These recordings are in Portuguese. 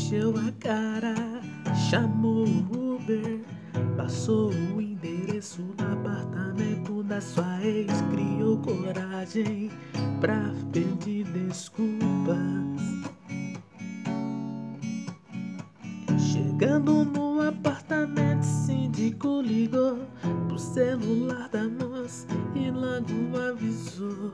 encheu a cara, chamou o Uber, passou o endereço do apartamento da sua ex, criou coragem pra pedir desculpas. Chegando no apartamento, síndico ligou pro celular da moça e logo avisou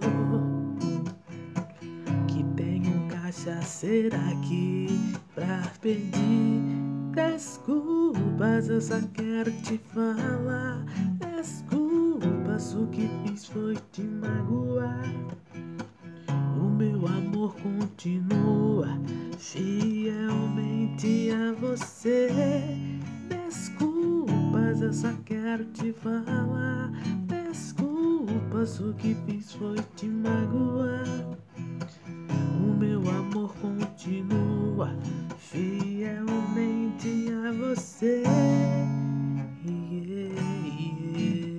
que tem um cachaceiro aqui pra pedir desculpas. Eu só quero te falar desculpas, o que fiz foi te magoar. O meu amor continua fielmente a você. Desculpas, eu só quero te falar desculpas, o que fiz foi te magoar. O meu amor continua fielmente a você. Yeah, yeah.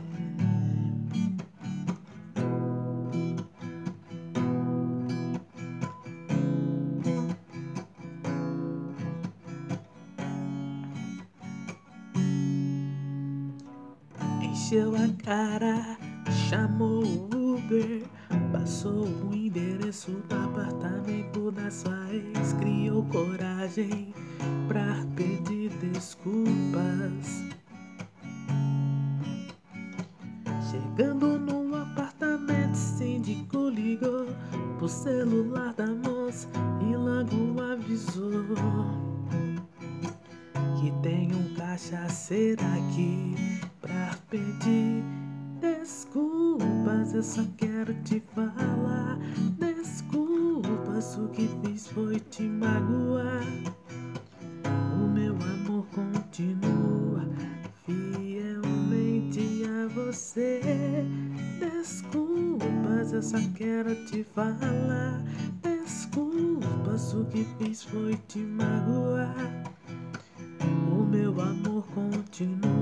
Encheu a cara, chamou o Uber, passou o endereço do apartamento da sua ex, criou coragem pra pedir desculpas. Chegando no apartamento, síndico ligou pro celular da moça e logo avisou que tem um cachaceiro aqui pra pedir desculpas. Eu só quero te falar desculpas, o que fiz foi te magoar. O meu amor continua fielmente a você. Desculpas, eu só quero te falar desculpas, o que fiz foi te magoar. O meu amor continua